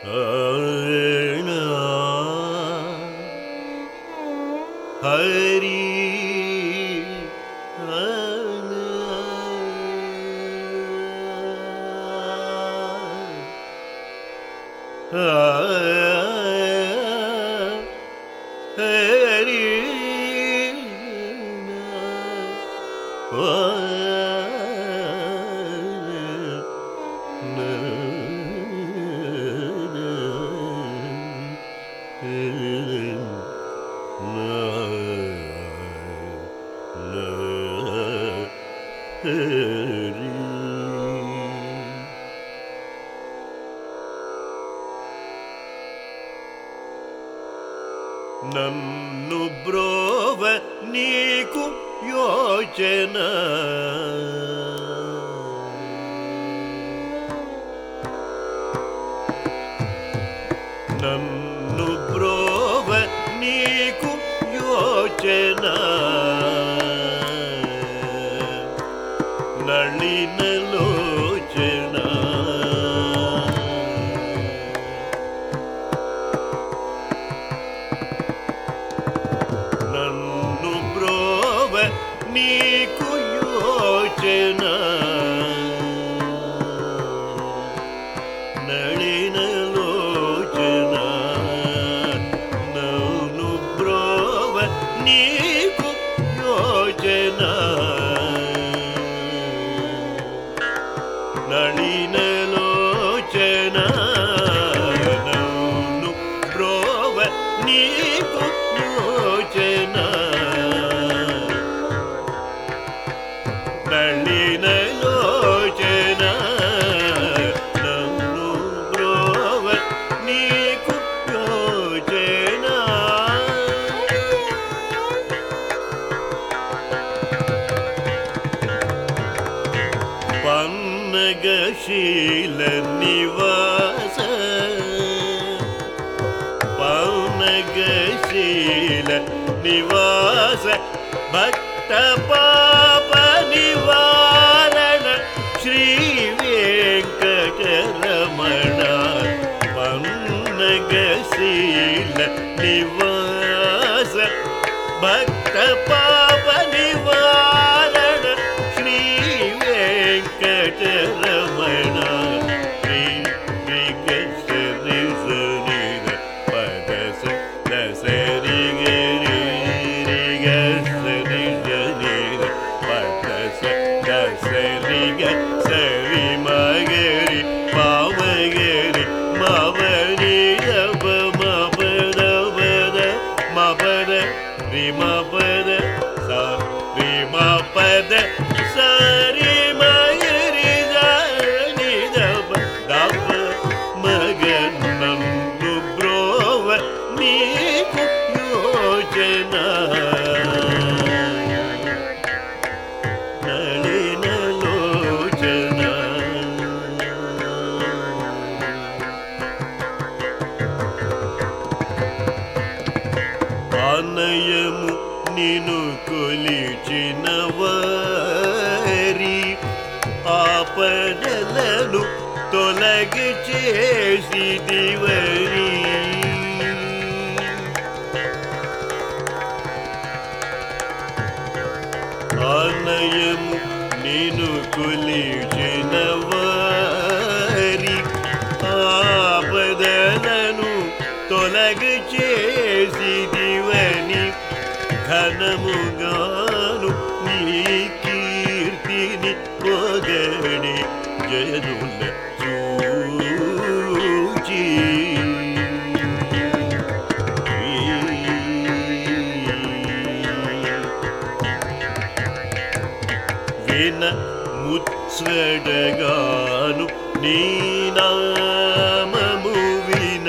హరి నన్ను బ్రోవ నీకు యోచన నన్ను బ్రోవ నీకు యోచన నళినలోచన నన్ను బ్రోవ నీకు యోచన నళినలోచన నన్ను బ్రోవ నీకు యోచన నళినలోచన నన్ను బ్రోవ నీకు యోచన నళినలోచన నన్ను బ్రోవ నీకు యోచన పన్నగశీల నివాస పన్నగశీల నివాస భక్త పాప నివారణ శ్రీ వెంకటరమణ పన్నగశీల నివాస భక్త పాప నివారణ శ్రీ వెంకటరమణ శ్రీ శ్రీ సరిగ పద సరి గరి సరి పద సరి గ సరి మగరి పావగరి మవరి రవ మపద పద మపద రిమ పద స రిమ పద సరి మగరి దని దవ దవ మగ నన్ను బ్రోవ నీకు యోచన నళినలోచన ఆనయము నిను కొలిచిన వారి ఆపదలను తొలగి చేసి దివరి ఆనయము నిను కొలిచిన వారి ఆపదలను తొలగి చేసి దివని ఘనముగాను నీ కీర్తిని పొగడి జనుల చూచి విన ముచ్చడగాను నీ నామము విన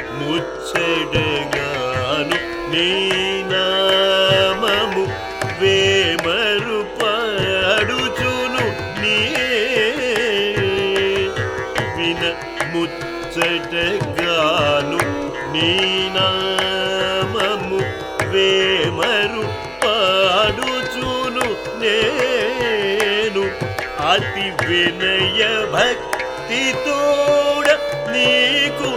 ముచ్చడగాను నీ నామము వేమరు పాడుచును నీ విన ముచ్చటగాను నీ నామము వేమరు పాడుచును నేను అతి వినయ భక్తి భక్తి తోడ నీకు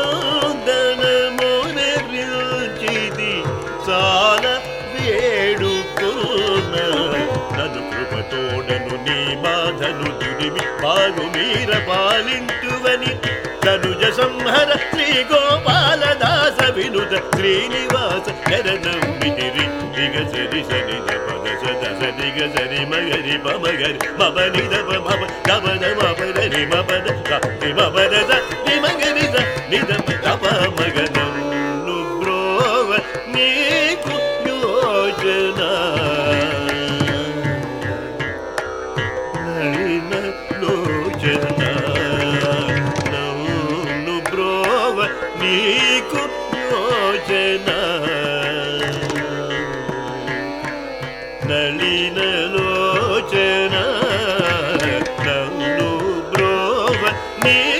వందనమునర్చింది చాల వేడుకున్న నన్ను కృపతోడను నీ బాధను దుడిమి బాగు మీర పాలింటువని తనుజ సంహర శ్రీ గోపాలదాస వినుత శ్రీనివాస శరణమితిరి దిగ సరి సరి పద సద సరి గ సరి మగరి పమగరి మమ నిద మమ దమద మపరి మపద రి మపద రి మగరి నిద తప మగనం బ్రోవ నీకు యోజన నళిన లోచన నీకు యోజన నళిన లోచన నన్ను బ్రోవ నీ